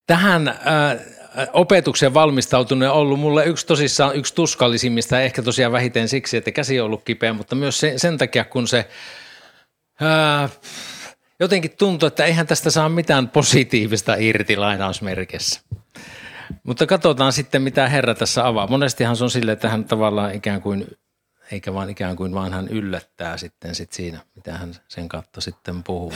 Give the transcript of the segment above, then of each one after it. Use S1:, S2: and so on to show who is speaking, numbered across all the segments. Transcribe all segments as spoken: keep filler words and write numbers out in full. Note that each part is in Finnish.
S1: Tähän äh, opetuksen valmistautunut on ollut mulle yksi tosissaan yksi tuskallisimmista, ehkä tosiaan vähiten siksi, että käsi on ollut kipeä, mutta myös se, sen takia, kun se äh, jotenkin tuntuu, että eihän tästä saa mitään positiivista irti lainausmerkissä. Mutta katsotaan sitten, mitä Herra tässä avaa. Monestihan se on silleen, että hän tavallaan ikään kuin, eikä vaan ikään kuin, vaan hän yllättää sitten sit siinä, mitä hän sen kautta sitten puhuu.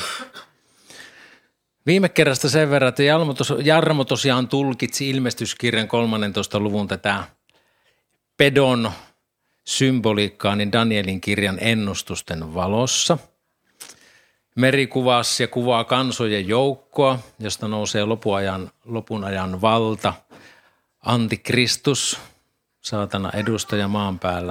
S1: Viime kerrasta sen verran, että Jarmo tosiaan tulkitsi ilmestyskirjan kolmannentoista luvun tätä pedon symboliikkaa niin Danielin kirjan ennustusten valossa. Meri kuvasi ja kuvaa kansojen joukkoa, josta nousee lopun ajan, lopun ajan valta, antikristus, saatana edustaja maan päällä.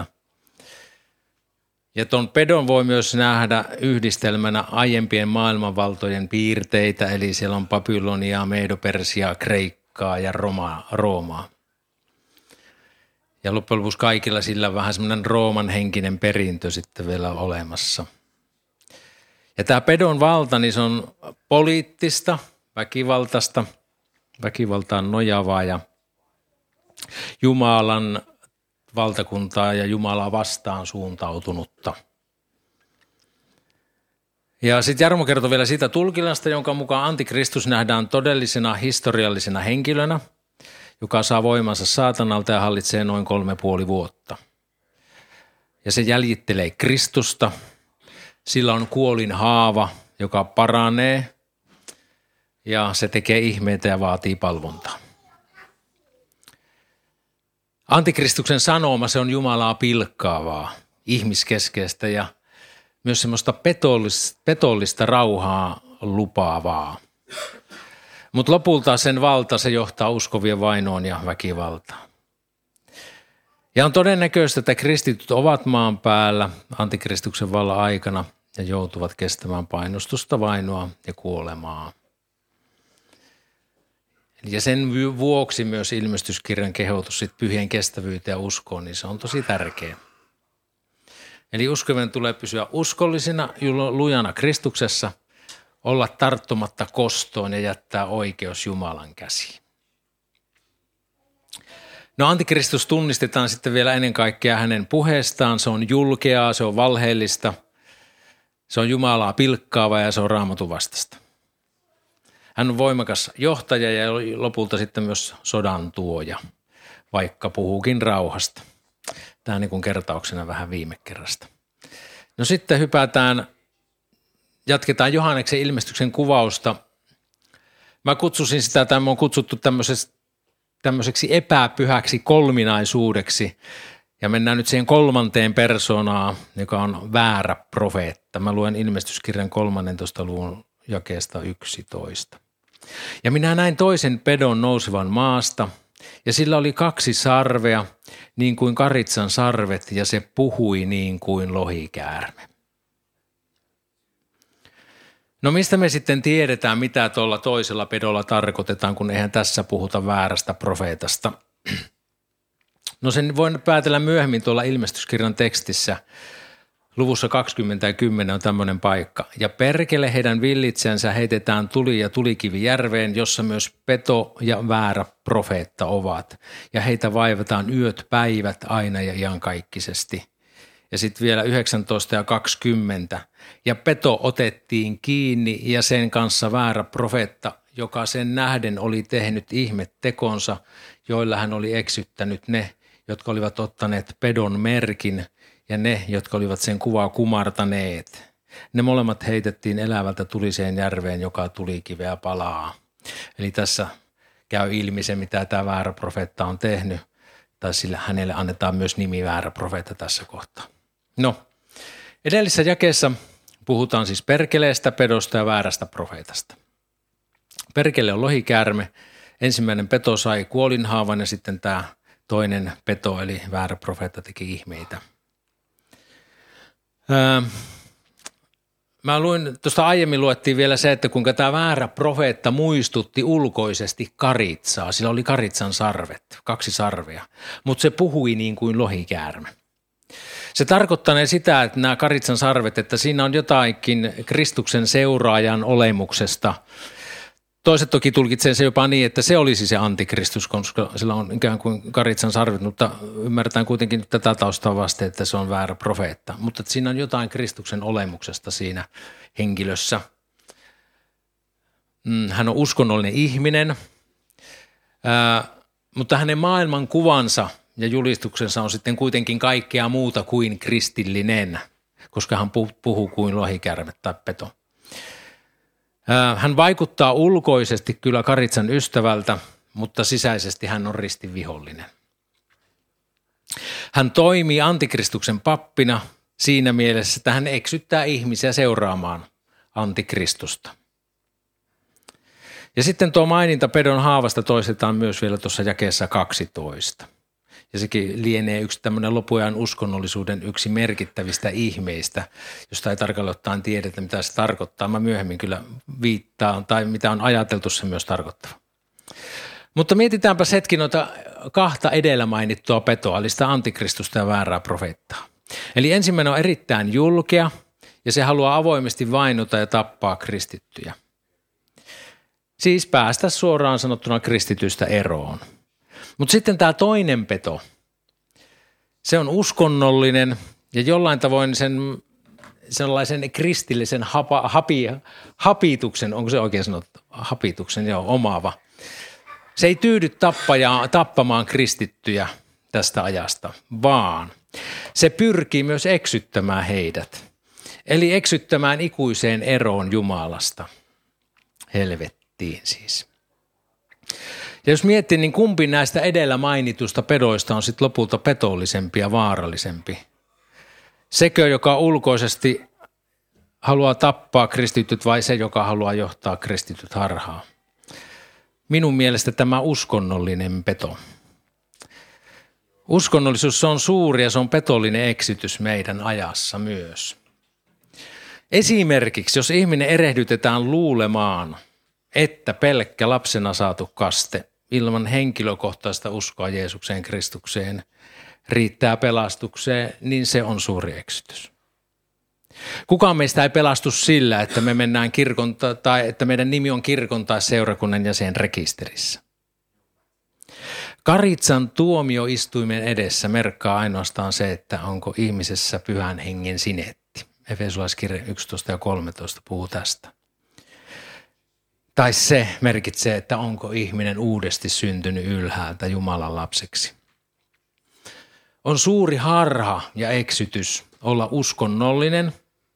S1: Ja tuon pedon voi myös nähdä yhdistelmänä aiempien maailmanvaltojen piirteitä, eli siellä on Babylonia, Medo-Persiaa, Kreikkaa ja Roma, Roomaa. Ja loppujen lopuksi kaikilla sillä vähän semmoinen Rooman henkinen perintö sitten vielä olemassa. Ja tämä pedon valta, niin se on poliittista, väkivaltaista, väkivaltaan nojaavaa ja Jumalan valtakuntaa ja Jumalaa vastaan suuntautunutta. Ja sitten Jarmo kertoo vielä siitä tulkinnasta, jonka mukaan antikristus nähdään todellisena historiallisena henkilönä, joka saa voimansa saatanalta ja hallitsee noin kolme puoli vuotta. Ja se jäljittelee Kristusta. Sillä on kuolin haava, joka paranee ja se tekee ihmeitä ja vaatii palvontaa. Antikristuksen sanoma, se on Jumalaa pilkkaavaa, ihmiskeskeistä ja myös semmoista petollista, petollista rauhaa lupaavaa. Mutta lopulta sen valta, se johtaa uskovien vainoon ja väkivaltaan. Ja on todennäköistä, että kristityt ovat maan päällä antikristuksen vallan aikana ja joutuvat kestämään painostusta, vainoa ja kuolemaa. Ja sen vuoksi myös ilmestyskirjan kehotus sit pyhien kestävyyteen ja uskoon, niin se on tosi tärkeä. Eli uskovien tulee pysyä uskollisina, lujana Kristuksessa, olla tarttumatta kostoon ja jättää oikeus Jumalan käsiin. No antikristus tunnistetaan sitten vielä ennen kaikkea hänen puheestaan. Se on julkeaa, se on valheellista, se on Jumalaa pilkkaava ja se on Raamatun vastaista. Hän on voimakas johtaja ja lopulta sitten myös sodan tuoja, vaikka puhuukin rauhasta. Tämä niin kuin kertauksena vähän viime kerrasta. No sitten hypätään, jatketaan Johanneksen ilmestyksen kuvausta. Mä kutsusin sitä, tämä on kutsuttu tämmöiseksi epäpyhäksi kolminaisuudeksi. Ja mennään nyt siihen kolmanteen persoonaan, joka on väärä profeetta. Mä luen ilmestyskirjan kolmannentoista luvun jakeesta yksitoista. Ja minä näin toisen pedon nousevan maasta, ja sillä oli kaksi sarvea, niin kuin karitsan sarvet, ja se puhui niin kuin lohikäärme. No mistä me sitten tiedetään, mitä tuolla toisella pedolla tarkoitetaan, kun eihän tässä puhuta väärästä profeetasta? No sen voin päätellä myöhemmin tuolla ilmestyskirjan tekstissä. Luvussa kaksikymmentä ja kymmenen on tämmöinen paikka. Ja perkele heidän villitsensä heitetään tuli ja tulikivi järveen, jossa myös peto ja väärä profeetta ovat. Ja heitä vaivataan yöt päivät aina ja iankaikkisesti. Ja sitten vielä yhdeksäntoista ja kaksikymmentä. Ja peto otettiin kiinni ja sen kanssa väärä profeetta, joka sen nähden oli tehnyt ihmettekonsa, joilla hän oli eksyttänyt ne, jotka olivat ottaneet pedon merkin, ja ne, jotka olivat sen kuvaa kumartaneet. Ne molemmat heitettiin elävältä tuliseen järveen, joka tulikiveä palaa. Eli tässä käy ilmi se, mitä tämä väärä profeetta on tehnyt, tai sillä hänelle annetaan myös nimi väärä profeetta tässä kohtaa. No, edellisessä jakeessa puhutaan siis perkeleestä, pedosta ja väärästä profeetasta. Perkele on lohikäärme, ensimmäinen peto sai kuolinhaavan ja sitten tämä toinen peto eli väärä profeetta teki ihmeitä. Öö, mä luin, tuosta aiemmin luettiin vielä se, että kuinka tämä väärä profeetta muistutti ulkoisesti karitsaa. Sillä oli karitsan sarvet, kaksi sarvea, mutta se puhui niin kuin lohikäärme. Se tarkoittaa sitä, että nämä karitsan sarvet, että siinä on jotakin Kristuksen seuraajan olemuksesta Toiset toki tulkitsee se jopa niin, että se olisi se antikristus, koska sillä on ikään kuin karitsan sarvet, mutta ymmärretään kuitenkin tätä taustaa vasten, että se on väärä profeetta. Mutta siinä on jotain Kristuksen olemuksesta siinä henkilössä. Hän on uskonnollinen ihminen, ää, mutta hänen maailmankuvansa ja julistuksensa on sitten kuitenkin kaikkea muuta kuin kristillinen, koska hän puhuu kuin lohikärme tai peto. Hän vaikuttaa ulkoisesti kyllä karitsan ystävältä, mutta sisäisesti hän on ristivihollinen. Hän toimii antikristuksen pappina siinä mielessä, että hän eksyttää ihmisiä seuraamaan antikristusta. Ja sitten tuo maininta pedon haavasta toistetaan myös vielä tuossa jakeessa kaksitoista. Ja sekin lienee yksi tämmöinen lopuajan uskonnollisuuden yksi merkittävistä ihmeistä, josta ei tarkalleen ottaen tiedetä, mitä se tarkoittaa. Mä myöhemmin kyllä viittaan, tai mitä on ajateltu se myös tarkoittava. Mutta mietitäänpä hetki noita kahta edellä mainittua petoa, eli sitä antikristusta ja väärää profeettaa. Eli ensimmäinen on erittäin julkea, ja se haluaa avoimesti vainota ja tappaa kristittyjä. Siis päästä suoraan sanottuna kristitystä eroon. Mutta sitten tämä toinen peto, se on uskonnollinen ja jollain tavoin sen sellaisen kristillisen hapa, hapi, hapituksen, onko se oikein sanottu, hapituksen, joo, omaava. Se ei tyydy tappajaa, tappamaan kristittyjä tästä ajasta, vaan se pyrkii myös eksyttämään heidät. Eli eksyttämään ikuiseen eroon Jumalasta, helvettiin siis. Ja jos miettii, niin kumpi näistä edellä mainitusta pedoista on sitten lopulta petollisempi ja vaarallisempi? Sekö, joka ulkoisesti haluaa tappaa kristityt vai se, joka haluaa johtaa kristityt harhaan? Minun mielestä tämä uskonnollinen peto. Uskonnollisuus on suuri ja se on petollinen eksytys meidän ajassa myös. Esimerkiksi, jos ihminen erehdytetään luulemaan, että pelkkä lapsena saatu kaste ilman henkilökohtaista uskoa Jeesukseen Kristukseen riittää pelastukseen, niin se on suuri eksytys. Kukaan meistä ei pelastu sillä, että me mennään kirkon tai että meidän nimi on kirkon tai seurakunnan jäsen rekisterissä. Karitsan tuomioistuimen edessä merkkaa ainoastaan se, että onko ihmisessä pyhän hengen sinetti. Efesolaiskirja yksitoista ja kolmetoista puhuu tästä. Tai se merkitsee, että onko ihminen uudesti syntynyt ylhäältä Jumalan lapseksi. On suuri harha ja eksytys olla uskonnollinen,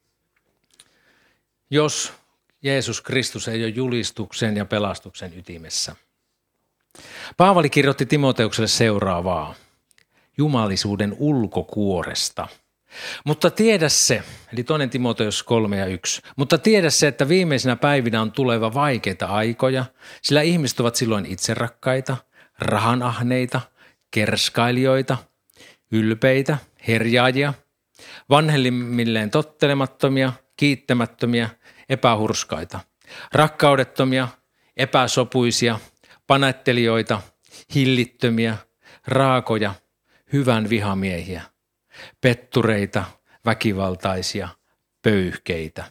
S1: jos Jeesus Kristus ei ole julistuksen ja pelastuksen ytimessä. Paavali kirjoitti Timoteukselle seuraavaa jumalisuuden ulkokuoresta. Mutta tiedä se, eli toinen Timoteus kolme ja yksi, mutta tiedä se, että viimeisinä päivinä on tuleva vaikeita aikoja, sillä ihmiset ovat silloin itserakkaita, rahanahneita, kerskailijoita, ylpeitä, herjaajia, vanhemmilleen tottelemattomia, kiittämättömiä, epähurskaita, rakkaudettomia, epäsopuisia, panettelijoita, hillittömiä, raakoja, hyvän vihamiehiä, pettureita, väkivaltaisia, pöyhkeitä.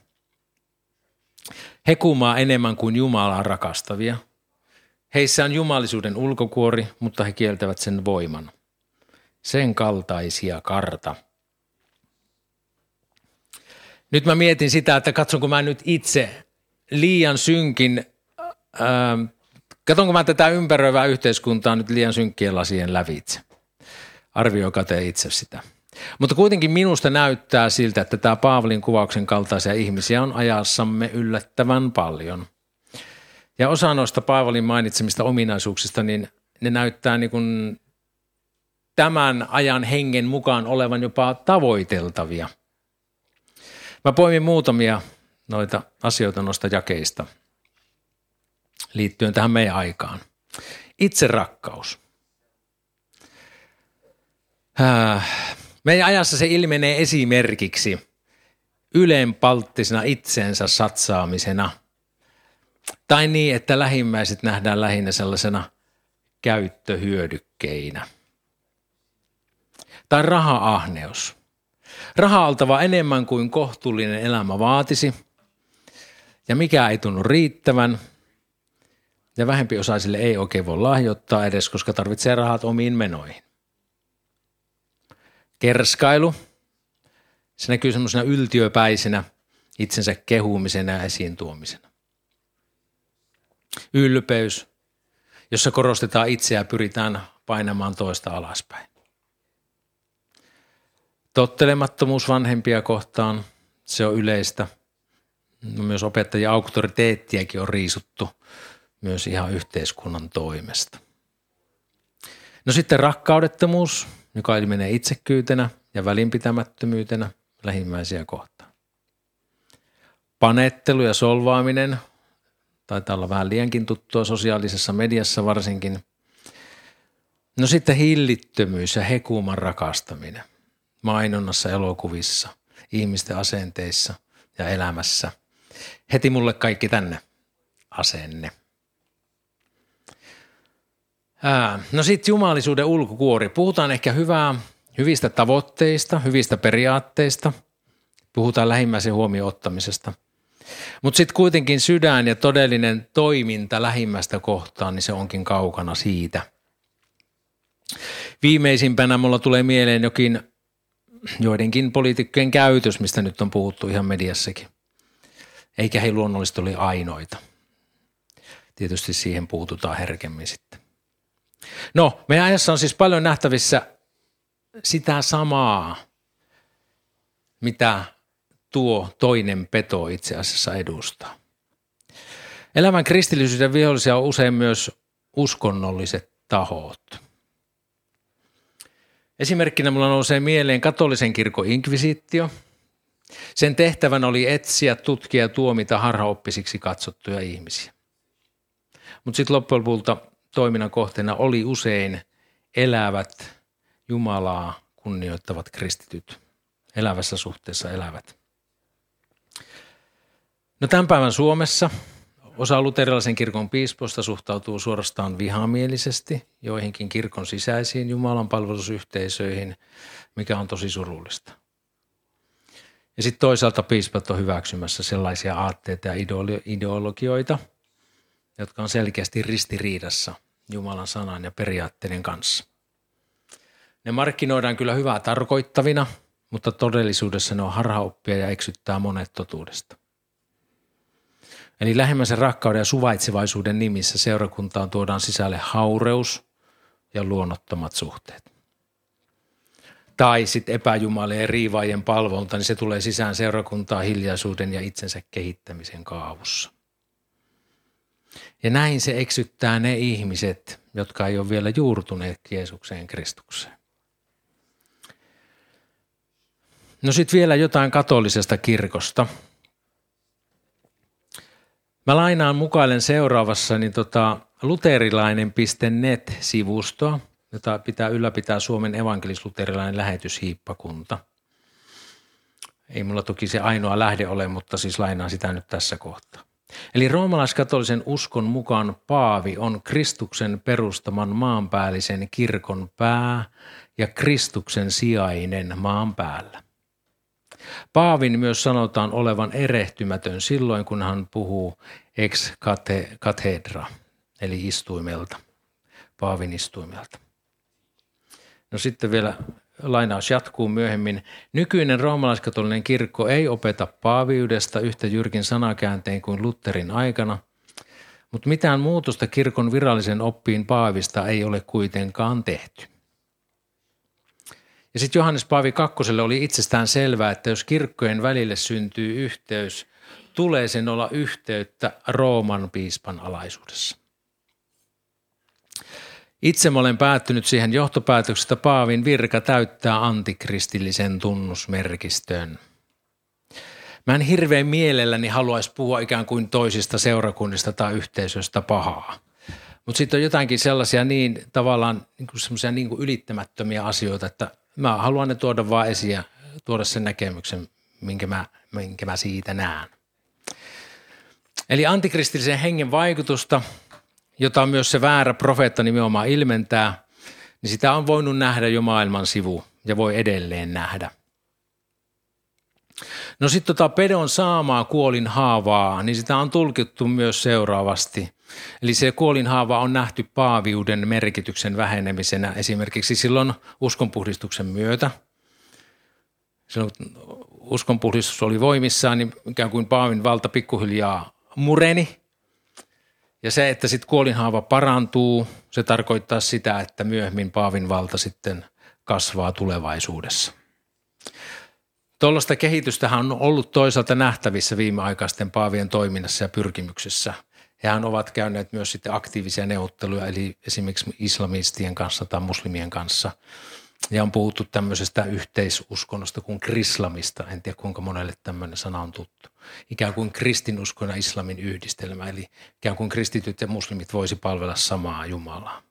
S1: He kumaa enemmän kuin Jumalaa rakastavia. Heissä on jumalisuuden ulkokuori, mutta he kieltävät sen voiman. Sen kaltaisia karta. Nyt mä mietin sitä, että katsonko mä nyt itse liian synkin, ää, katsonko mä tätä ympäröivää yhteiskuntaa nyt liian synkkien lasien lävitse. Arvioikaa te itse sitä. Mutta kuitenkin minusta näyttää siltä, että tämä Paavalin kuvauksen kaltaisia ihmisiä on ajassamme yllättävän paljon. Ja osa noista Paavalin mainitsemista ominaisuuksista, niin ne näyttää niin kuin tämän ajan hengen mukaan olevan jopa tavoiteltavia. Mä poimin muutamia noita asioita noista jakeista liittyen tähän meidän aikaan. Itserakkaus. Meidän ajassa se ilmenee esimerkiksi ylenpalttisena itseensä satsaamisena tai niin, että lähimmäiset nähdään lähinnä sellaisena käyttöhyödykkeinä. Tai raha-ahneus. Raha oltava enemmän kuin kohtuullinen elämä vaatisi ja mikä ei tunnu riittävän ja vähempiosaisille ei oikein voi lahjoittaa edes, koska tarvitsee rahat omiin menoihin. Kerskailu, se näkyy semmoisena yltiöpäisenä, itsensä kehumisena ja esiin tuomisena. Ylpeys, jossa korostetaan itseä ja pyritään painamaan toista alaspäin. Tottelemattomuus vanhempia kohtaan, se on yleistä. No myös opettajien auktoriteettiakin on riisuttu myös ihan yhteiskunnan toimesta. No sitten rakkaudettomuus, joka ilmenee itsekkyytenä ja välinpitämättömyytenä lähimmäisiä kohtaan. Panettelu ja solvaaminen, taitaa olla vähän liiankin tuttua sosiaalisessa mediassa varsinkin. No sitten hillittömyys ja hekuuman rakastaminen mainonnassa, elokuvissa, ihmisten asenteissa ja elämässä. Heti mulle kaikki tänne asenne. Ää, no sitten jumalisuuden ulkokuori. Puhutaan ehkä hyvää, hyvistä tavoitteista, hyvistä periaatteista. Puhutaan lähimmäisen huomioon ottamisesta. Mutta sitten kuitenkin sydän ja todellinen toiminta lähimmäistä kohtaan, niin se onkin kaukana siitä. Viimeisimpänä mulla tulee mieleen jokin joidenkin poliitikkojen käytös, mistä nyt on puhuttu ihan mediassakin. Eikä he luonnollisesti ole ainoita. Tietysti siihen puututaan herkemmin sitten. No, meidän ajassa on siis paljon nähtävissä sitä samaa, mitä tuo toinen peto itse asiassa edustaa. Elämän kristillisyyden vihollisia on usein myös uskonnolliset tahot. Esimerkkinä mulla nousee mieleen katolisen kirkon inkvisitio. Sen tehtävänä oli etsiä, tutkia ja tuomita harhaoppisiksi katsottuja ihmisiä. Mutta sitten loppujen lopulta toiminnan kohteena oli usein elävät, Jumalaa kunnioittavat kristityt, elävässä suhteessa elävät. No tämän päivän Suomessa osa luterilaisen kirkon piispoista suhtautuu suorastaan vihamielisesti joihinkin kirkon sisäisiin Jumalan palvelusyhteisöihin, mikä on tosi surullista. Ja sitten toisaalta piispat on hyväksymässä sellaisia aatteita ja ideologioita, jotka on selkeästi ristiriidassa Jumalan sanan ja periaatteiden kanssa. Ne markkinoidaan kyllä hyvää tarkoittavina, mutta todellisuudessa ne on harhaoppia ja eksyttää monet totuudesta. Eli lähimmäisen rakkauden ja suvaitsevaisuuden nimissä seurakuntaan tuodaan sisälle haureus ja luonnottomat suhteet. Tai sitten epäjumalien ja riivaajien palvonta, niin se tulee sisään seurakuntaa hiljaisuuden ja itsensä kehittämisen kaavussa. Ja näin se eksyttää ne ihmiset, jotka ei ole vielä juurtuneet Jeesukseen Kristukseen. No sitten vielä jotain katolisesta kirkosta. Mä lainaan mukailen seuraavassa niin tota, luterilainen piste net-sivustoa, jota pitää ylläpitää Suomen evankelis-luterilainen lähetyshiippakunta. Ei mulla toki se ainoa lähde ole, mutta siis lainaan sitä nyt tässä kohtaa. Eli roomalaiskatolisen uskon mukaan Paavi on Kristuksen perustaman maanpäällisen kirkon pää ja Kristuksen sijainen maan päällä. Paavin myös sanotaan olevan erehtymätön silloin, kun hän puhuu ex cathedra, eli istuimelta, Paavin istuimelta. No sitten vielä lainaus jatkuu myöhemmin. Nykyinen roomalaiskatolinen kirkko ei opeta paaviudesta yhtä jyrkin sanakääntein kuin Lutherin aikana, mutta mitään muutosta kirkon virallisen oppiin paavista ei ole kuitenkaan tehty. Ja sitten Johannes Paavi kakkoselle oli itsestään selvää, että jos kirkkojen välille syntyy yhteys, tulee sen olla yhteyttä Rooman piispan alaisuudessa. Itse mä olen päättynyt siihen johtopäätöksestä, että Paavin virka täyttää antikristillisen tunnusmerkistön. Mä en hirveän mielelläni haluaisi puhua ikään kuin toisista seurakunnista tai yhteisöistä pahaa. Mutta sitten on jotakin sellaisia niin tavallaan niin kuin semmoisia niin kuin ylittämättömiä asioita, että mä haluan ne tuoda vaan esiin ja tuoda sen näkemyksen, minkä mä, minkä mä siitä näen. Eli antikristillisen hengen vaikutusta, jota myös se väärä profeetta nimenomaan ilmentää, niin sitä on voinut nähdä jo maailman sivu ja voi edelleen nähdä. No sitten tota pedon saamaa kuolinhaavaa, niin sitä on tulkittu myös seuraavasti. Eli se kuolinhaava on nähty paaviuden merkityksen vähenemisenä esimerkiksi silloin uskonpuhdistuksen myötä. Silloin kun uskonpuhdistus oli voimissaan, niin ikään kuin paavin valta pikkuhiljaa mureni. Ja se, että sitten kuolinhaava parantuu, se tarkoittaa sitä, että myöhemmin paavin valta sitten kasvaa tulevaisuudessa. Tuollaista kehitystähän on ollut toisaalta nähtävissä viimeaikaisten paavien toiminnassa ja pyrkimyksessä. Hehän ovat käyneet myös sitten aktiivisia neuvotteluja, eli esimerkiksi islamistien kanssa tai muslimien kanssa. Ja on puhuttu tämmöisestä yhteisuskonnosta kuin krislamista. En tiedä, kuinka monelle tämmöinen sana on tuttu. Ikään kuin kristinuskon ja islamin yhdistelmä, eli ikään kuin kristityt ja muslimit voisi palvella samaa Jumalaa.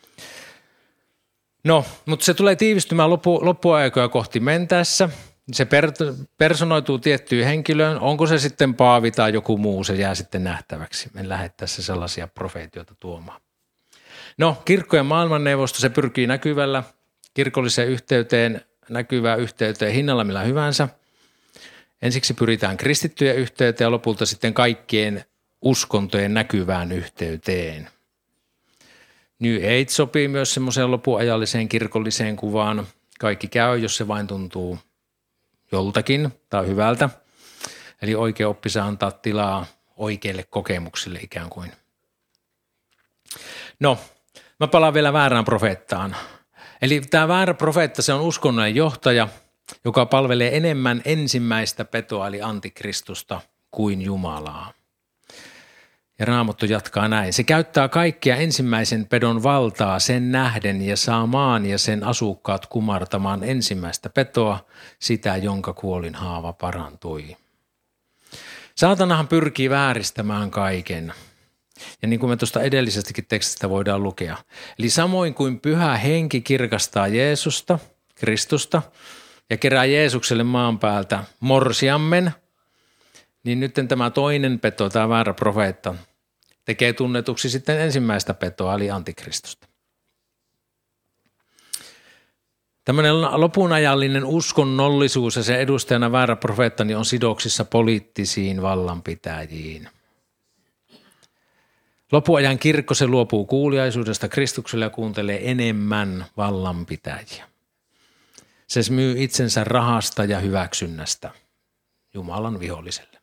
S1: No, mutta se tulee tiivistymään loppu, loppuaikoja kohti mentäessä. Se per, personoituu tiettyyn henkilöön. Onko se sitten paavi tai joku muu, se jää sitten nähtäväksi. En lähde tässä sellaisia profeetioita tuomaan. No, kirkko ja maailmanneuvosto, se pyrkii näkyvällä kirkolliseen yhteyteen, näkyvään yhteyteen hinnalla millä hyvänsä. Ensiksi pyritään kristittyjen yhteyteen ja lopulta sitten kaikkien uskontojen näkyvään yhteyteen. New Age sopii myös semmoiseen lopuajalliseen kirkolliseen kuvaan. Kaikki käy, jos se vain tuntuu joltakin tai hyvältä. Eli oikea oppi saa antaa tilaa oikeille kokemuksille ikään kuin. No, mä palaan vielä väärään profeettaan. Eli tämä väärä profeetta, se on uskonnollinen johtaja, joka palvelee enemmän ensimmäistä petoa eli antikristusta kuin Jumalaa. Ja Raamattu jatkaa näin. Se käyttää kaikkia ensimmäisen pedon valtaa sen nähden ja saa maan ja sen asukkaat kumartamaan ensimmäistä petoa, sitä jonka kuolinhaava parantui. Saatanahan pyrkii vääristämään kaiken. Ja niin kuin me tuosta edellisestäkin tekstistä voidaan lukea. Eli samoin kuin pyhä henki kirkastaa Jeesusta, Kristusta, ja kerää Jeesukselle maan päältä morsiammen, niin nyt tämä toinen peto, tämä väärä profeetta, tekee tunnetuksi sitten ensimmäistä petoa, eli antikristusta. Tämmöinen lopunajallinen uskonnollisuus ja sen edustajana väärä profeetta niin on sidoksissa poliittisiin vallanpitäjiin. Lopuajan kirkko se luopuu kuuliaisuudesta Kristukselle ja kuuntelee enemmän vallanpitäjiä. Se myy itsensä rahasta ja hyväksynnästä Jumalan viholliselle.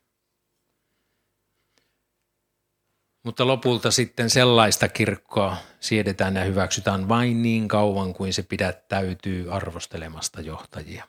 S1: Mutta lopulta sitten sellaista kirkkoa siedetään ja hyväksytään vain niin kauan kuin se pidättäytyy arvostelemasta johtajia.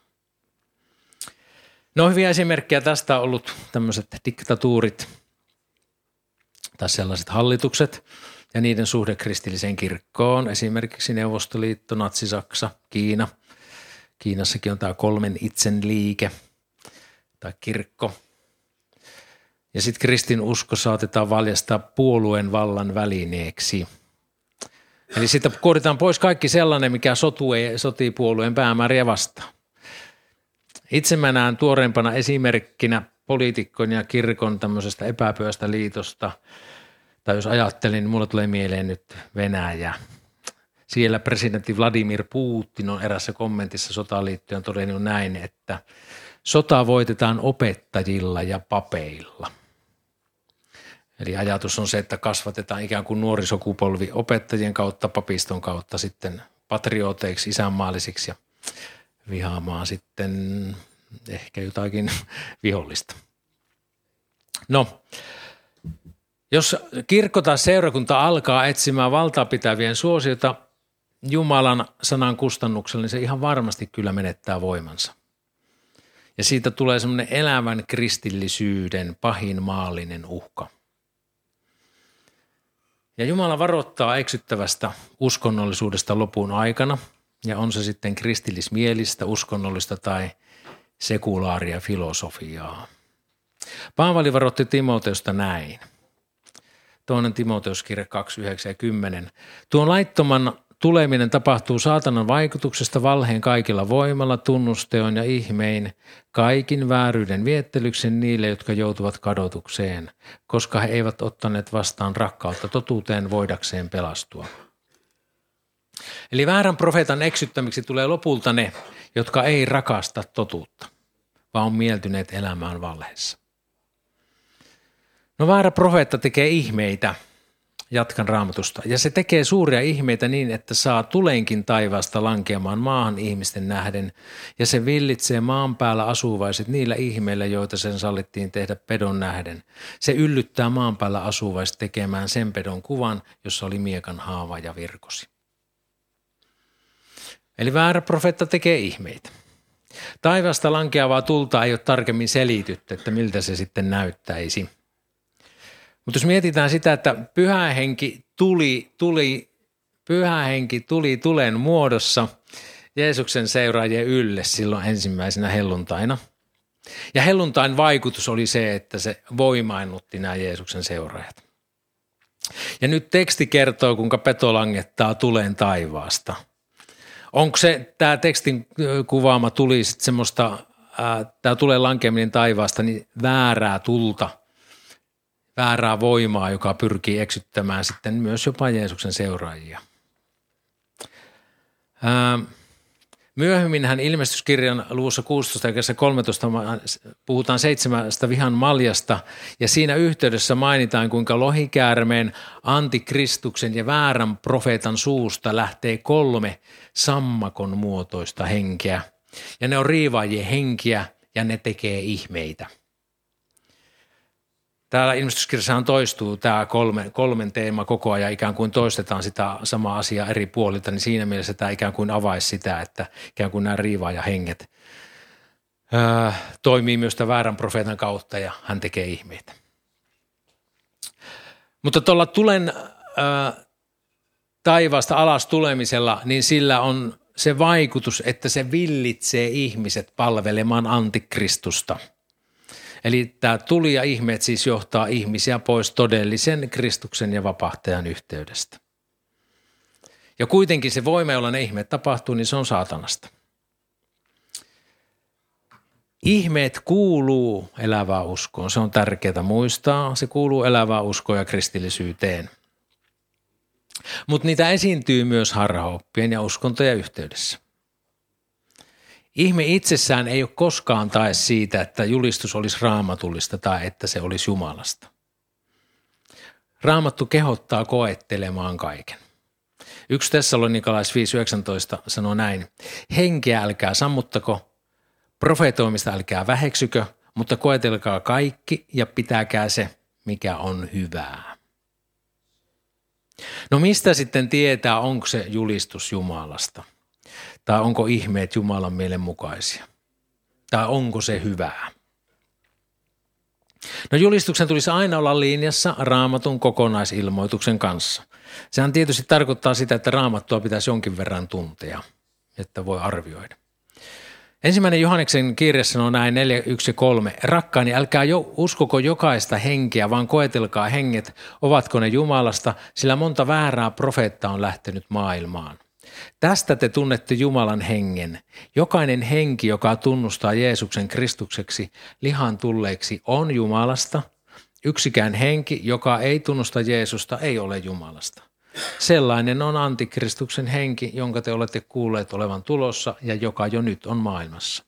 S1: No hyviä esimerkkejä tästä on ollut tämmöiset diktatuurit tai sellaiset hallitukset ja niiden suhde kristilliseen kirkkoon. Esimerkiksi Neuvostoliitto, Natsi-Saksa, Kiina. Kiinassakin on tämä kolmen itsen liike tai kirkko. Ja sitten kristinusko saatetaan valjastaa puolueen vallan välineeksi. Eli siitä kuoritaan pois kaikki sellainen, mikä sotii, sotii puolueen päämääriä vastaan. Itse mä näen tuoreempana esimerkkinä poliitikon ja kirkon tämmöisestä epäpyöstä liitosta. Tai jos ajattelin, niin mulle tulee mieleen nyt Venäjä. Siellä presidentti Vladimir Putin on erässä kommentissa sotaan liittyen todennut näin, että sota voitetaan opettajilla ja papeilla. Eli ajatus on se, että kasvatetaan ikään kuin nuori sukupolvi opettajien kautta, papiston kautta sitten patrioteiksi, isänmaallisiksi ja vihaamaan sitten ehkä jotakin vihollista. No, jos kirkko tai seurakunta alkaa etsimään valtaapitävien suosiota Jumalan sanan kustannuksella, niin se ihan varmasti kyllä menettää voimansa. Ja siitä tulee semmoinen elävän kristillisyyden pahin maallinen uhka. Ja Jumala varoittaa eksyttävästä uskonnollisuudesta lopun aikana, ja on se sitten kristillismielistä, uskonnollista tai sekulaaria filosofiaa. Paavali varoitti Timoteusta näin. Toinen Timoteuskirja kaksi, yhdeksän ja kymmenen. Tuon laittoman tuleminen tapahtuu saatanan vaikutuksesta valheen kaikilla voimalla, tunnusteon ja ihmein, kaikin vääryyden viettelyksen niille, jotka joutuvat kadotukseen, koska he eivät ottaneet vastaan rakkautta totuuteen voidakseen pelastua. Eli väärän profeetan eksyttämiksi tulee lopulta ne, jotka ei rakasta totuutta, vaan on mieltyneet elämään valheessa. No väärä profeetta tekee ihmeitä, jatkan Raamatusta, ja se tekee suuria ihmeitä niin, että saa tulenkin taivaasta lankeamaan maahan ihmisten nähden, ja se villitsee maan päällä asuvaiset niillä ihmeillä, joita sen sallittiin tehdä pedon nähden. Se yllyttää maan päällä asuvaiset tekemään sen pedon kuvan, jossa oli miekan haava ja virkosi. Eli väärä profeetta tekee ihmeitä. Taivaasta lankeavaa tulta ei ole tarkemmin selitytty, että miltä se sitten näyttäisi. Mutta jos mietitään sitä, että pyhä henki tuli, tuli, pyhä henki tuli tulen muodossa Jeesuksen seuraajien ylle silloin ensimmäisenä helluntaina. Ja helluntain vaikutus oli se, että se voimaannutti nämä Jeesuksen seuraajat. Ja nyt teksti kertoo, kuinka peto langettaa tulen taivaasta. Onko se tämä tekstin kuvaama tuli sitten semmoista, tämä tulen lankeaminen taivaasta, niin väärää tulta, väärää voimaa, joka pyrkii eksyttämään sitten myös jopa Jeesuksen seuraajia. Ää, myöhemminhän ilmestyskirjan luvussa kuusitoista ja kolmetoista puhutaan seitsemästä vihan maljasta ja siinä yhteydessä mainitaan, kuinka lohikäärmeen, antikristuksen ja väärän profeetan suusta lähtee kolme sammakon muotoista henkeä ja ne on riivaajien henkiä ja ne tekee ihmeitä. Täällä ilmestyskirjassahan toistuu tämä kolme, kolmen teema koko ajan, ikään kuin toistetaan sitä samaa asiaa eri puolilta, niin siinä mielessä tämä ikään kuin avaisi sitä, että ikään kuin nämä riivaajahenget öö, toimii myös tämän väärän profeetan kautta ja hän tekee ihmeitä. Mutta tuolla tulen öö, taivaasta alas tulemisella, niin sillä on se vaikutus, että se villitsee ihmiset palvelemaan antikristusta. Eli tämä tuli ja ihmeet siis johtaa ihmisiä pois todellisen Kristuksen ja vapahtajan yhteydestä. Ja kuitenkin se voima, jolla ne ihmeet tapahtuu, niin se on saatanasta. Ihmeet kuuluu elävään uskoon. Se on tärkeää muistaa. Se kuuluu elävään uskoon ja kristillisyyteen. Mutta niitä esiintyy myös harhaoppien ja uskontojen yhteydessä. Ihme itsessään ei ole koskaan tae siitä, että julistus olisi raamatullista tai että se olisi Jumalasta. Raamattu kehottaa koettelemaan kaiken. Yksi Tessalonikalais viisi yhdeksäntoista sanoo näin, henkeä älkää sammuttako, profeetoimista älkää väheksykö, mutta koetelkaa kaikki ja pitäkää se, mikä on hyvää. No mistä sitten tietää, onko se julistus Jumalasta? Tai onko ihmeet Jumalan mielen mukaisia? Tai onko se hyvää? No julistuksen tulisi aina olla linjassa Raamatun kokonaisilmoituksen kanssa. Sehän tietysti tarkoittaa sitä, että Raamattua pitäisi jonkin verran tuntea, että voi arvioida. Ensimmäinen Johanneksen kirja sanoo näin neljä, yksi ja kolme. Rakkaani, älkää jo, uskoko jokaista henkeä, vaan koetelkaa henget, ovatko ne Jumalasta, sillä monta väärää profeettaa on lähtenyt maailmaan. Tästä te tunnette Jumalan hengen. Jokainen henki, joka tunnustaa Jeesuksen Kristukseksi lihan tulleeksi, on Jumalasta. Yksikään henki, joka ei tunnusta Jeesusta, ei ole Jumalasta. Sellainen on antikristuksen henki, jonka te olette kuulleet olevan tulossa ja joka jo nyt on maailmassa.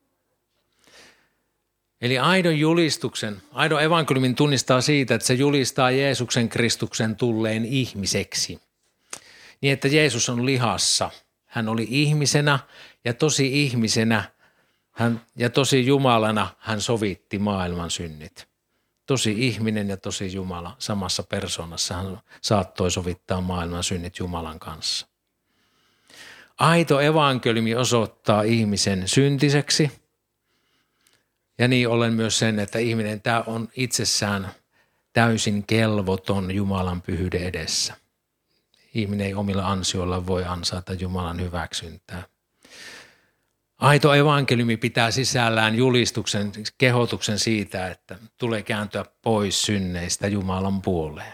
S1: Eli aidon julistuksen, aidon evankeliumin tunnistaa siitä, että se julistaa Jeesuksen Kristuksen tulleen ihmiseksi. Niin, että Jeesus on lihassa. Hän oli ihmisenä ja tosi ihmisenä hän, ja tosi Jumalana hän sovitti maailman synnit. Tosi ihminen ja tosi Jumala samassa persoonassa hän saattoi sovittaa maailman synnit Jumalan kanssa. Aito evankeliumi osoittaa ihmisen syntiseksi ja niin ollen myös sen, että ihminen tämä on itsessään täysin kelvoton Jumalan pyhyyden edessä. Ihminen ei omilla ansioilla voi ansaita Jumalan hyväksyntää. Aito evankeliumi pitää sisällään julistuksen, kehotuksen siitä, että tulee kääntyä pois synneistä Jumalan puoleen.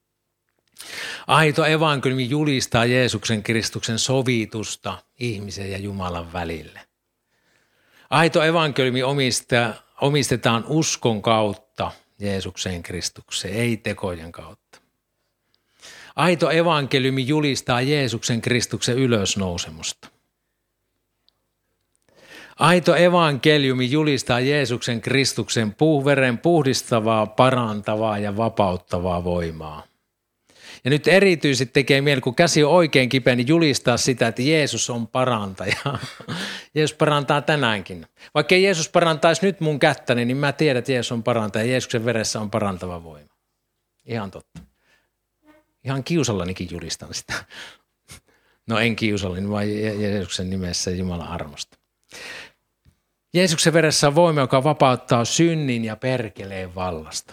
S1: Aito evankeliumi julistaa Jeesuksen Kristuksen sovitusta ihmisen ja Jumalan välille. Aito evankeliumi omistetaan uskon kautta Jeesukseen Kristukseen, ei tekojen kautta. Aito evankeliumi julistaa Jeesuksen Kristuksen ylösnousemusta. Aito evankeliumi julistaa Jeesuksen Kristuksen puuveren puhdistavaa, parantavaa ja vapauttavaa voimaa. Ja nyt erityisesti tekee mieli, kun käsi on oikein kipeä, niin julistaa sitä, että Jeesus on parantaja. Jeesus parantaa tänäänkin. Vaikka Jeesus parantaisi nyt mun kättäni, niin mä tiedän, että Jeesus on parantaja. Jeesuksen veressä on parantava voima. Ihan totta. Ihan kiusallanikin julistan sitä. No en kiusallani, vaan Jeesuksen nimessä Jumalan armosta. Jeesuksen veressä on voima, joka vapauttaa synnin ja perkeleen vallasta.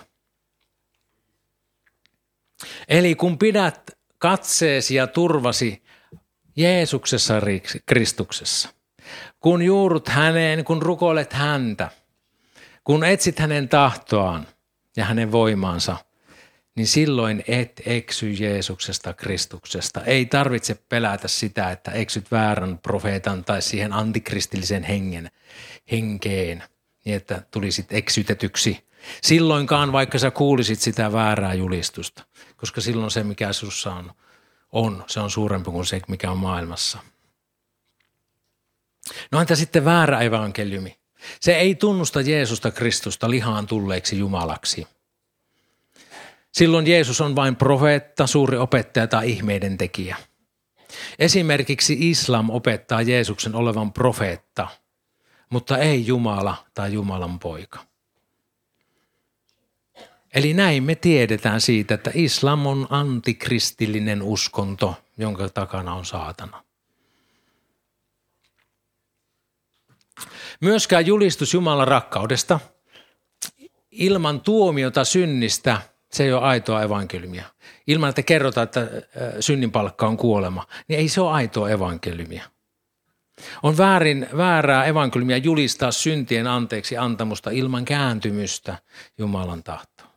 S1: Eli kun pidät katseesi ja turvasi Jeesuksessa Kristuksessa, kun juurut häneen, kun rukoilet häntä, kun etsit hänen tahtoaan ja hänen voimaansa, niin silloin et eksy Jeesuksesta Kristuksesta. Ei tarvitse pelätä sitä, että eksyt väärän profeetan tai siihen antikristillisen hengen henkeen, niin että tulisit eksytetyksi. Silloinkaan, vaikka sä kuulisit sitä väärää julistusta, koska silloin se, mikä sussa on, on, se on suurempi kuin se, mikä on maailmassa. No entä sitten väärä evankeliumi? Se ei tunnusta Jeesusta Kristusta lihaan tulleeksi Jumalaksi. Silloin Jeesus on vain profeetta, suuri opettaja tai ihmeiden tekijä. Esimerkiksi islam opettaa Jeesuksen olevan profeetta, mutta ei Jumala tai Jumalan poika. Eli näin me tiedetään siitä, että islam on antikristillinen uskonto, jonka takana on saatana. Myöskään julistus Jumalan rakkaudesta ilman tuomiota synnistä, se ei ole aitoa evankeliumia. Ilman, että kerrotaan, että synnin palkka on kuolema, niin ei se ole aitoa evankeliumia. On väärin, väärää evankeliumia julistaa syntien anteeksi antamusta ilman kääntymystä Jumalan tahtoon.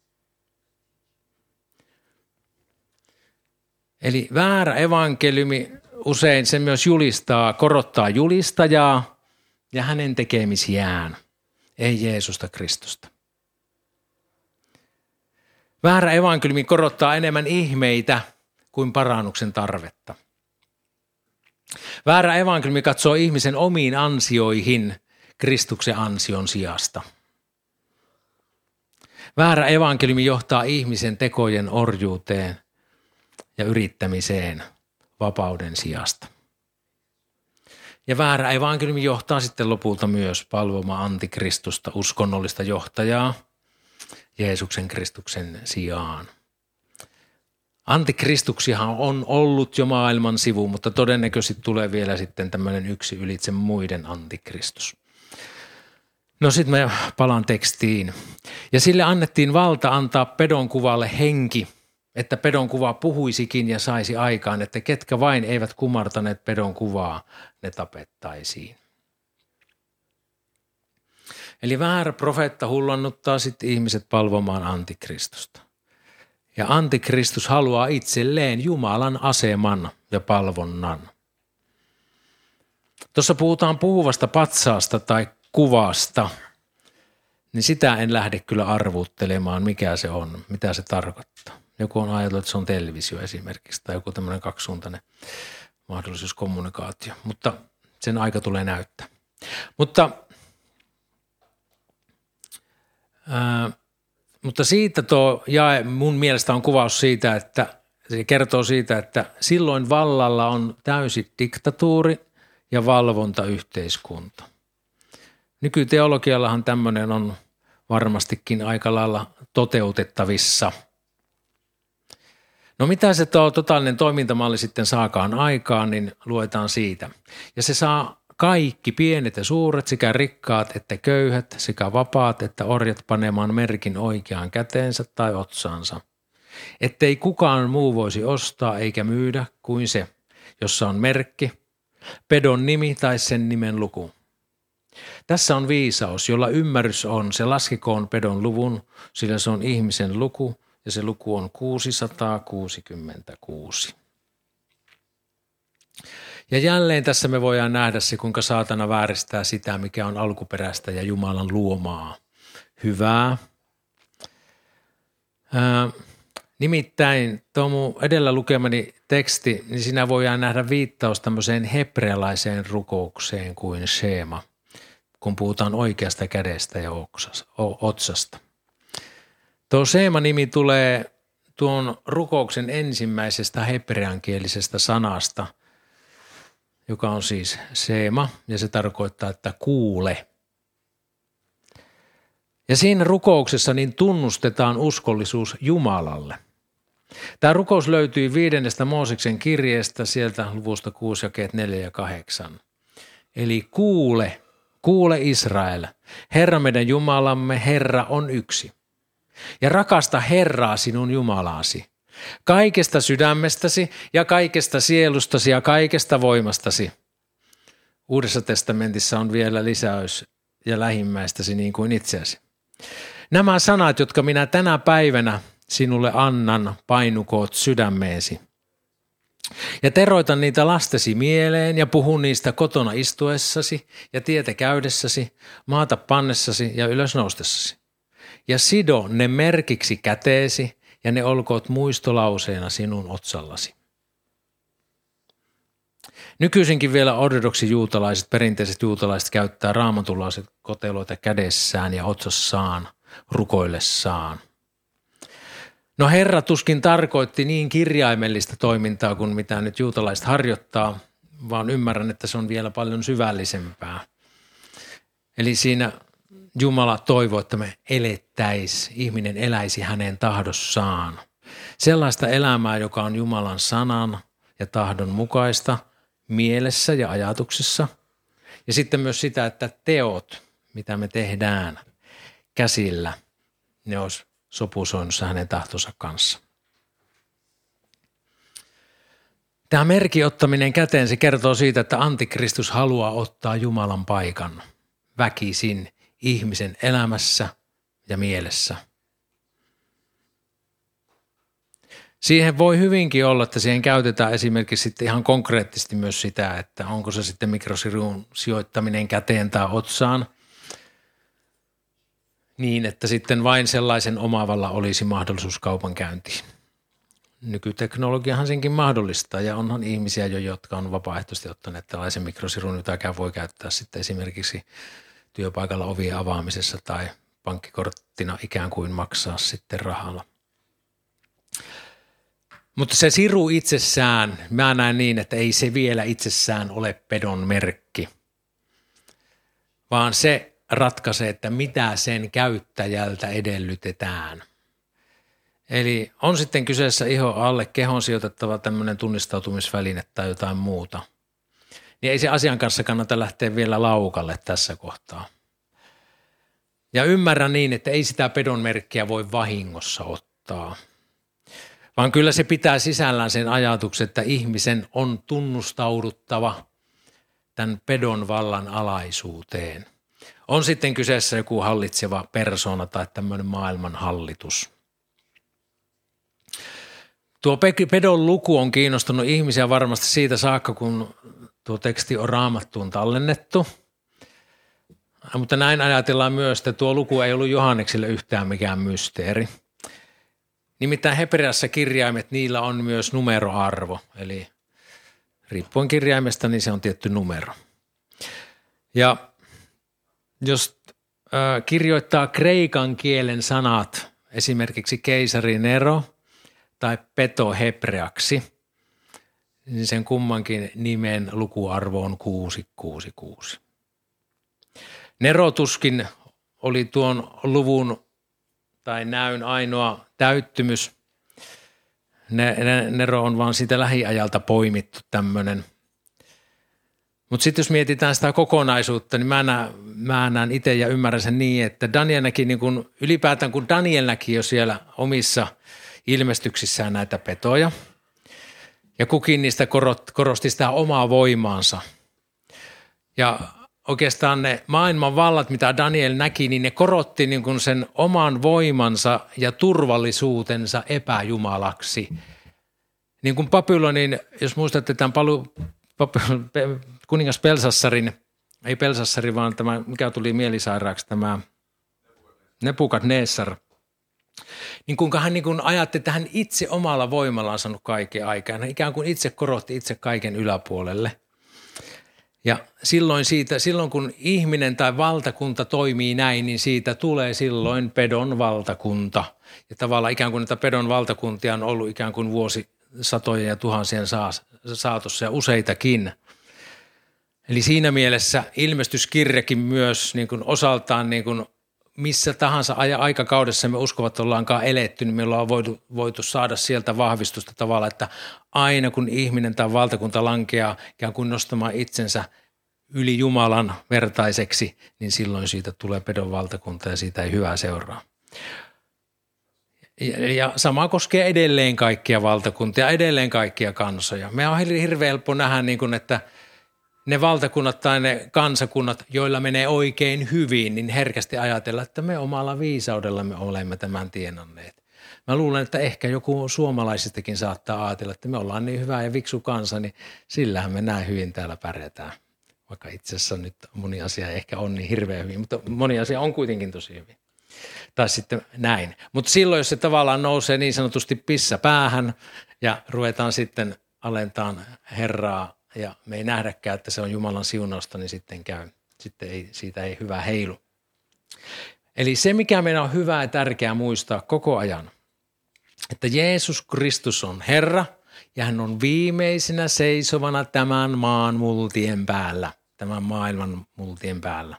S1: Eli väärä evankeliumi usein se myös julistaa, korottaa julistajaa ja hänen tekemisiään, ei Jeesusta Kristusta. Väärä evankeliumi korottaa enemmän ihmeitä kuin parannuksen tarvetta. Väärä evankeliumi katsoo ihmisen omiin ansioihin Kristuksen ansion sijasta. Väärä evankeliumi johtaa ihmisen tekojen orjuuteen ja yrittämiseen vapauden sijasta. Ja väärä evankeliumi johtaa sitten lopulta myös palvomaan antikristusta, uskonnollista johtajaa Jeesuksen Kristuksen sijaan. Antikristuksihan on ollut jo maailman sivu, mutta todennäköisesti tulee vielä sitten tämmöinen yksi ylitse muiden antikristus. No sitten mä palaan tekstiin. Ja sille annettiin valta antaa pedonkuvalle henki, että pedonkuva puhuisikin ja saisi aikaan, että ketkä vain eivät kumartaneet pedonkuvaa, ne tapettaisiin. Eli väärä profeetta hullannuttaa sitten ihmiset palvomaan antikristusta. Ja antikristus haluaa itselleen Jumalan aseman ja palvonnan. Tuossa puhutaan puhuvasta patsaasta tai kuvasta, niin sitä en lähde kyllä arvuuttelemaan, mikä se on, mitä se tarkoittaa. Joku on ajatellut, että se on televisio esimerkiksi tai joku tämmöinen kaksisuuntainen mahdollisuus kommunikaatio, mutta sen aika tulee näyttää. Mutta, ää, mutta siitä tuo jae mun mielestä on kuvaus siitä, että se kertoo siitä, että silloin vallalla on täysi diktatuuri ja valvontayhteiskunta. Nykyteologiallahan tämmöinen on varmastikin aika lailla toteutettavissa. No mitä se tuo totaalinen toimintamalli sitten saakaan aikaan, niin luetaan siitä. Ja se saa kaikki pienet ja suuret, sekä rikkaat että köyhät, sekä vapaat että orjat panemaan merkin oikeaan käteensä tai otsaansa. Ettei kukaan muu voisi ostaa eikä myydä kuin se, jossa on merkki, pedon nimi tai sen nimen luku. Tässä on viisaus, jolla ymmärrys on, se laskikoon pedon luvun, sillä se on ihmisen luku ja se luku on kuusisataakuusikymmentäkuusi. Ja jälleen tässä me voidaan nähdä se, kuinka saatana vääristää sitä, mikä on alkuperäistä ja Jumalan luomaa hyvää. Ää, nimittäin tuo mun edellä lukemani teksti, niin siinä voidaan nähdä viittaus tämmöiseen hebrealaiseen rukoukseen kuin Sheema. kun puhutaan oikeasta kädestä ja otsasta. Tuo Seema-nimi tulee tuon rukouksen ensimmäisestä hebreankielisestä sanasta, joka on siis Seema, ja se tarkoittaa, että kuule. Ja siinä rukouksessa niin tunnustetaan uskollisuus Jumalalle. Tämä rukous löytyy viidennestä Mooseksen kirjeestä sieltä luvusta kuusi jakeet neljä ja kahdeksan. Eli kuule, kuule Israel, Herra meidän Jumalamme, Herra on yksi. Ja rakasta Herraa sinun Jumalasi, kaikesta sydämestäsi ja kaikesta sielustasi ja kaikesta voimastasi. Uudessa testamentissa on vielä lisäys ja lähimmäistäsi niin kuin itseäsi. Nämä sanat, jotka minä tänä päivänä sinulle annan, painukoot sydämeesi. Ja teroitan niitä lastesi mieleen ja puhun niistä kotona istuessasi ja tietä käydessäsi, maata pannessasi ja ylös noustessasi. Ja sido ne merkiksi käteesi ja ne olkoot muistolauseena sinun otsallasi. Nykyisinkin vielä ortodoksi juutalaiset, perinteiset juutalaiset käyttää raamatulaiset koteloita kädessään ja otsassaan, rukoillessaan. No Herra tuskin tarkoitti niin kirjaimellista toimintaa kuin mitä nyt juutalaiset harjoittaa, vaan ymmärrän, että se on vielä paljon syvällisempää. Eli siinä Jumala toivoo, että me elettäisiin, ihminen eläisi hänen tahdossaan. Sellaista elämää, joka on Jumalan sanan ja tahdon mukaista mielessä ja ajatuksessa. Ja sitten myös sitä, että teot, mitä me tehdään käsillä, ne olisi sopusoinnussa hänen tahtonsa kanssa. Tämä merkin ottaminen käteen, se kertoo siitä, että antikristus haluaa ottaa Jumalan paikan väkisin ihmisen elämässä ja mielessä. Siihen voi hyvinkin olla, että siihen käytetään esimerkiksi sitten ihan konkreettisesti myös sitä, että onko se sitten mikrosirun sijoittaminen käteen tai otsaan, niin että sitten vain sellaisen omaavalla olisi mahdollisuus kaupankäyntiin. Nykyteknologiahan senkin mahdollistaa ja onhan ihmisiä jo, jotka on vapaaehtoisesti ottaneet tällaisen mikrosirun, jota voi käyttää sitten esimerkiksi työpaikalla ovien avaamisessa tai pankkikorttina ikään kuin maksaa sitten rahalla. Mutta se siru itsessään, mä näen niin, että ei se vielä itsessään ole pedon merkki, vaan se ratkaisee, että mitä sen käyttäjältä edellytetään. Eli on sitten kyseessä ihon alle kehon sijoitettava tämmöinen tunnistautumisväline tai jotain muuta. Niin ei se asian kanssa kannata lähteä vielä laukalle tässä kohtaa. Ja ymmärrän niin, että ei sitä pedon merkkiä voi vahingossa ottaa, vaan kyllä se pitää sisällään sen ajatuksen, että ihmisen on tunnustauduttava tämän pedon vallan alaisuuteen. On sitten kyseessä joku hallitseva persona tai tämmöinen maailman hallitus. Tuo pedon luku on kiinnostunut ihmisiä varmasti siitä saakka, kun tuo teksti on Raamattuun tallennettu. Mutta näin ajatellaan myös, että tuo luku ei ollut Johannekselle yhtään mikään mysteeri. Nimittäin hebreassa kirjaimet, niillä on myös numeroarvo, eli riippuen kirjaimesta, niin se on tietty numero. Ja jos äh, kirjoittaa kreikan kielen sanat, esimerkiksi keisari Nero tai peto hebreaksi, niin sen kummankin nimen lukuarvo on kuusi kuusi kuusi. Nero tuskin oli tuon luvun tai näyn ainoa täyttymys. Nero on vaan siitä lähiajalta poimittu tämmöinen. Mutta sitten jos mietitään sitä kokonaisuutta, niin mä näen, mä näen itse ja ymmärrän sen niin, että Daniel näki niin kun, ylipäätään kun Daniel näki jo siellä omissa ilmestyksissään näitä petoja. Ja kukin niistä korosti sitä omaa voimaansa. Ja oikeastaan ne maailman vallat, mitä Daniel näki, niin ne korotti niin kuin sen oman voimansa ja turvallisuutensa epäjumalaksi. Niin kuin Babylonin, jos muistatte tämän palu, kuningas Belsassarin, ei Belsassari, vaan tämä, mikä tuli mielisairaaksi, tämä Nebukadnessar. Niin kuinka hän niin kuin ajatteli, että hän itse omalla voimallaan saanut kaiken aikaan. Hän ikään kuin itse korotti itse kaiken yläpuolelle. Ja silloin, siitä, silloin kun ihminen tai valtakunta toimii näin, niin siitä tulee silloin pedon valtakunta. Ja tavallaan ikään kuin näitä pedon valtakuntia on ollut ikään kuin vuosisatojen ja tuhansien saatossa ja useitakin. Eli siinä mielessä ilmestyskirjakin myös niin kuin osaltaan niin kuin missä tahansa aikakaudessa me uskovat ollaankaan eletty, niin me ollaan voitu, voitu saada sieltä vahvistusta tavalla, että aina kun ihminen tai valtakunta lankeaa ikään kuin nostamaan itsensä yli Jumalan vertaiseksi, niin silloin siitä tulee pedon valtakunta ja siitä ei hyvää seuraa. Ja, ja sama koskee edelleen kaikkia valtakuntia, edelleen kaikkia kansoja. Me on hirveän helppo nähdä, niin kuin, että ne valtakunnat tai ne kansakunnat, joilla menee oikein hyvin, niin herkästi ajatella, että me omalla viisaudellamme olemme tämän tienanneet. Mä luulen, että ehkä joku suomalaisistakin saattaa ajatella, että me ollaan niin hyvä ja viksu kansa, niin sillähän me näin hyvin täällä pärjätään. Vaikka itse asiassa nyt moni asia ehkä on niin hirveän hyvin, mutta moni asia on kuitenkin tosi hyvin. Tai sitten näin. Mutta silloin, jos se tavallaan nousee niin sanotusti pissa päähän ja ruvetaan sitten alentamaan Herraa, ja me ei nähdäkään, että se on Jumalan siunausta, niin sitten käy. Sitten ei, siitä ei hyvä heilu. Eli se, mikä meidän on hyvä ja tärkeää muistaa koko ajan, että Jeesus Kristus on Herra ja hän on viimeisenä seisovana tämän maan multien päällä, tämän maailman multien päällä.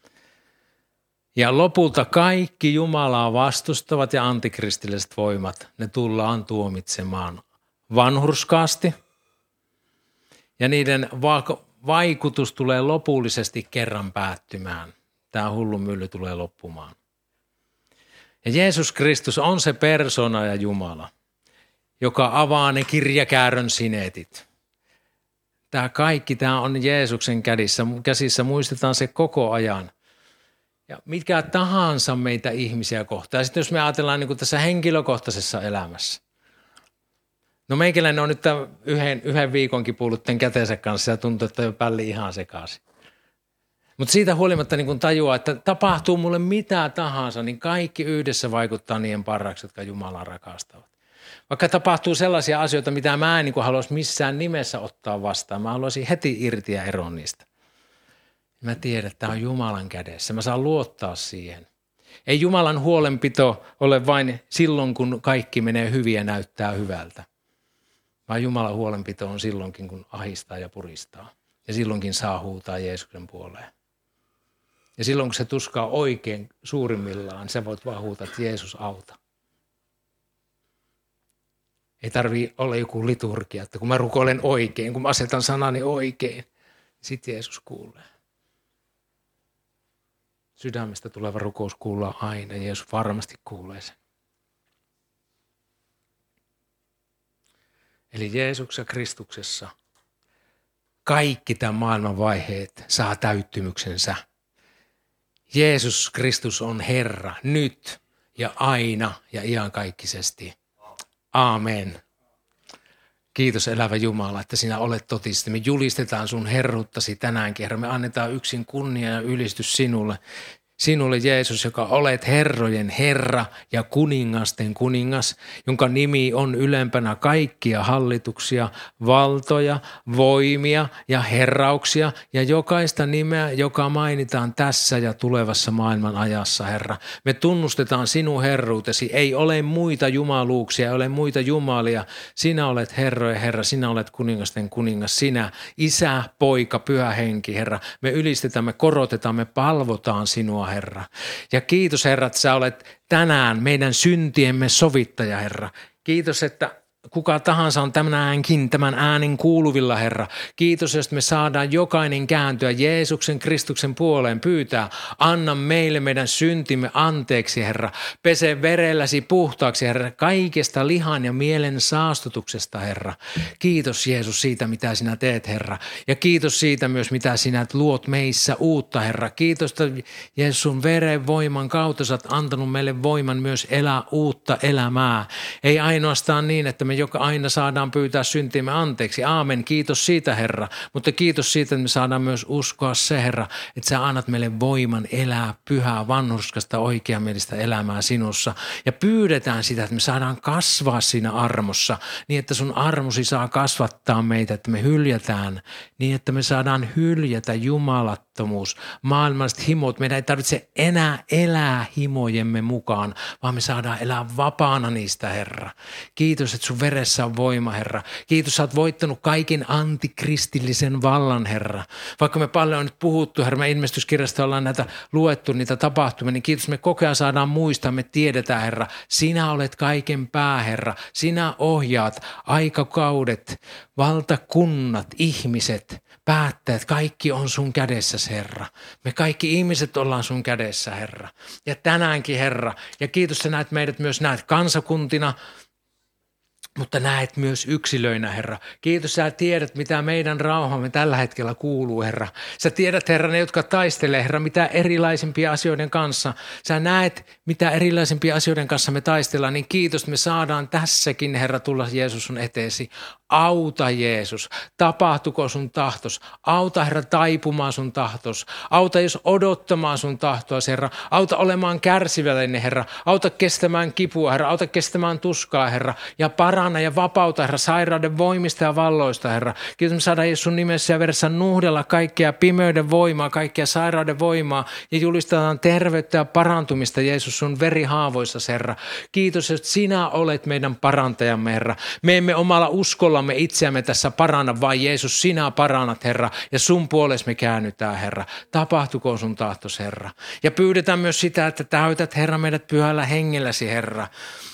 S1: Ja lopulta kaikki Jumalaa vastustavat ja antikristilliset voimat, ne tullaan tuomitsemaan vanhurskaasti. Ja niiden vaikutus tulee lopullisesti kerran päättymään. Tämä hullu mylly tulee loppumaan. Ja Jeesus Kristus on se persona ja Jumala, joka avaa ne kirjakäärön sinetit. Tämä kaikki, tämä on Jeesuksen käsissä, käsissä, muistetaan se koko ajan. Ja mitkä tahansa meitä ihmisiä kohtaa. Ja sitten jos me ajatellaan niin kuin tässä henkilökohtaisessa elämässä. No meikäläinen on nyt yhden, yhden viikonkin puhunut tämän käteensä kanssa ja tuntuu, että on pälli ihan sekaisin. Mutta siitä huolimatta niin kun tajuaa, että tapahtuu mulle mitä tahansa, niin kaikki yhdessä vaikuttaa niiden parhaaksi, jotka Jumalaa rakastavat. Vaikka tapahtuu sellaisia asioita, mitä mä en niin kuin haluaisi missään nimessä ottaa vastaan. Mä haluaisin heti irti ja eron niistä. Mä tiedän, että tämä on Jumalan kädessä. Mä saan luottaa siihen. Ei Jumalan huolenpito ole vain silloin, kun kaikki menee hyvin ja näyttää hyvältä. Vaan Jumalan huolenpito on silloinkin, kun ahistaa ja puristaa. Ja silloinkin saa huutaa Jeesuksen puoleen. Ja silloin, kun se tuskaa oikein suurimmillaan, sä voit vaan huutaa, että Jeesus auta. Ei tarvitse olla joku liturgia, että kun mä rukoilen oikein, kun mä asetan sanani oikein, sitten Jeesus kuulee. Sydämestä tuleva rukous kuullaan aina, Jeesus varmasti kuulee sen. Eli Jeesuksessa Kristuksessa kaikki tämän maailman vaiheet saa täyttymyksensä. Jeesus Kristus on Herra nyt ja aina ja iankaikkisesti. Aamen. Kiitos elävä Jumala, että sinä olet totisesti. Me julistetaan sun herruuttasi tänäänkin, Herra. Me annetaan yksin kunnia ja ylistys sinulle. Sinulle Jeesus, joka olet herrojen Herra ja kuningasten kuningas, jonka nimi on ylempänä kaikkia hallituksia, valtoja, voimia ja herrauksia ja jokaista nimeä, joka mainitaan tässä ja tulevassa maailman ajassa, Herra. Me tunnustetaan sinun herruutesi. Ei ole muita jumaluuksia, ei ole muita jumalia. Sinä olet herrojen Herra, sinä olet kuningasten kuningas, sinä, Isä, Poika, Pyhä Henki, Herra. Me ylistetään, me korotetaan, me palvotaan sinua, Herra. Ja kiitos, Herra, että sä olet tänään meidän syntiemme sovittaja, Herra. Kiitos, että kuka tahansa on tämänkin tämän äänen kuuluvilla, Herra. Kiitos, jos me saadaan jokainen kääntyä Jeesuksen Kristuksen puoleen pyytää. Anna meille meidän syntimme anteeksi, Herra. Pese verelläsi puhtaaksi, Herra, kaikesta lihan ja mielen saastutuksesta, Herra. Kiitos, Jeesus, siitä, mitä sinä teet, Herra. Ja kiitos siitä myös, mitä sinä luot meissä uutta, Herra. Kiitos, että Jeesus sun veren voiman kautta sä oot antanut meille voiman myös elää uutta elämää. Ei ainoastaan niin, että me me joka aina saadaan pyytää syntiimme anteeksi. Aamen, kiitos siitä Herra, mutta kiitos siitä, että me saadaan myös uskoa se Herra, että sä annat meille voiman elää pyhää, vanhurskasta, oikeamielistä elämää sinussa. Ja pyydetään sitä, että me saadaan kasvaa siinä armossa niin, että sun armosi saa kasvattaa meitä, että me hyljätään niin, että me saadaan hyljätä jumalattomuus, maailmalliset himot. Meidän ei tarvitse enää elää himojemme mukaan, vaan me saadaan elää vapaana niistä, Herra. Kiitos, että sun veressä on voima, Herra. Kiitos, sä oot voittanut kaiken antikristillisen vallan, Herra. Vaikka me paljon on nyt puhuttu, Herra, me ilmestyskirjasta ollaan näitä luettu, niitä tapahtumia, niin kiitos, me koko ajan saadaan muistaa, me tiedetään, Herra. Sinä olet kaiken pää, Herra. Sinä ohjaat aikakaudet, valtakunnat, ihmiset, päättäjät, kaikki on sun kädessä, Herra. Me kaikki ihmiset ollaan sun kädessä, Herra. Ja tänäänkin, Herra, ja kiitos, sä näet meidät myös näet kansakuntina, mutta näet myös yksilöinä, Herra. Kiitos, sä tiedät, mitä meidän rauhamme tällä hetkellä kuuluu, Herra. Sä tiedät, Herra, ne, jotka taistelee, Herra, mitä erilaisimpia asioiden kanssa. Sä näet, mitä erilaisimpia asioiden kanssa me taistellaan, niin kiitos, että me saadaan tässäkin, Herra, tulla Jeesus sun eteesi. Auta Jeesus, tapahtuko sun tahtos. Auta Herra taipumaan sun tahtos. Auta jos odottamaan sun tahtoa, Herra. Auta olemaan kärsivällinen, Herra. Auta kestämään kipua, Herra. Auta kestämään tuskaa, Herra. Ja paranna ja vapauta, Herra, sairauden voimista ja valloista, Herra. Kiitos, me saadaan Jeesus sun nimessä ja veressä nuhdella kaikkea pimeyden voimaa, kaikkea sairauden voimaa ja julistetaan terveyttä ja parantumista, Jeesus, sun verihaavoissa, Herra. Kiitos, että sinä olet meidän parantajamme, Herra. Me emme omalla uskolla me itseämme tässä paranna, vaan Jeesus, sinä parannat, Herra, ja sun puolesi me käännytään, Herra. Tapahtukoon sun tahtos, Herra. Ja pyydetään myös sitä, että täytät, Herra, meidät pyhällä hengelläsi, Herra.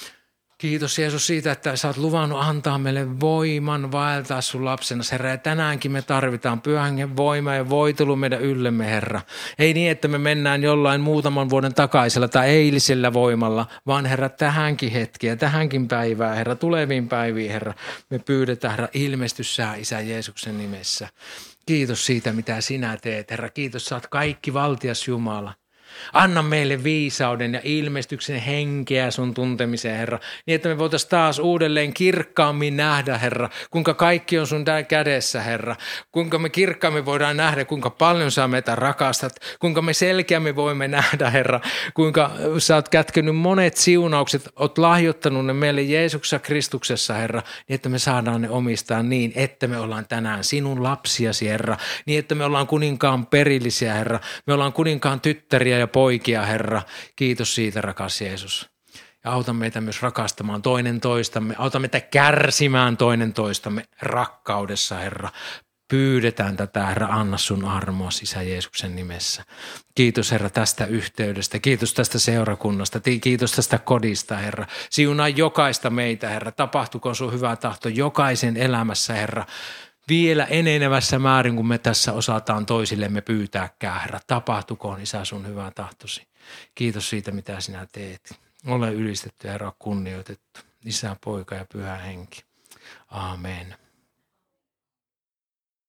S1: Kiitos Jeesus siitä, että sä oot luvannut antaa meille voiman vaeltaa sun lapsena, Herra. Ja tänäänkin me tarvitaan pyhän hengen voima ja voitelu meidän yllemme, Herra. Ei niin, että me mennään jollain muutaman vuoden takaisella tai eilisellä voimalla, vaan Herra tähänkin hetkiä, tähänkin päivään, Herra, tuleviin päiviin, Herra. Me pyydetään, Herra, ilmestys sä, Isä Jeesuksen nimessä. Kiitos siitä, mitä sinä teet, Herra. Kiitos, sä oot kaikki valtias Jumala. Anna meille viisauden ja ilmestyksen henkeä sun tuntemiseen, Herra, niin että me voitaisiin taas uudelleen kirkkaammin nähdä, Herra, kuinka kaikki on sun kädessä, Herra. Kuinka me kirkkaammin voidaan nähdä, kuinka paljon sä meitä rakastat, kuinka me selkeämmin voimme nähdä, Herra, kuinka sä oot kätkenyt monet siunaukset, oot lahjoittanut ne meille Jeesuksessa Kristuksessa, Herra, niin että me saadaan ne omistaa niin, että me ollaan tänään sinun lapsiasi, Herra, niin että me ollaan kuninkaan perillisiä, Herra, me ollaan kuninkaan tyttäriä ja poikia, Herra. Kiitos siitä, rakas Jeesus. Ja auta meitä myös rakastamaan toinen toistamme. Auta meitä kärsimään toinen toistamme rakkaudessa, Herra. Pyydetään tätä, Herra, anna sun armoa Isä Jeesuksen nimessä. Kiitos, Herra, tästä yhteydestä. Kiitos tästä seurakunnasta. Kiitos tästä kodista, Herra. Siunaa jokaista meitä, Herra. Tapahtukoon sun hyvä tahto jokaisen elämässä, Herra. Vielä enenevässä määrin, kun me tässä osataan toisillemme pyytääkään, Herra. Tapahtukoon, Isä, sun hyvä tahtosi. Kiitos siitä, mitä sinä teet. Ole ylistetty, Herra, kunnioitettu. Isä, Poika ja Pyhä Henki. Aamen.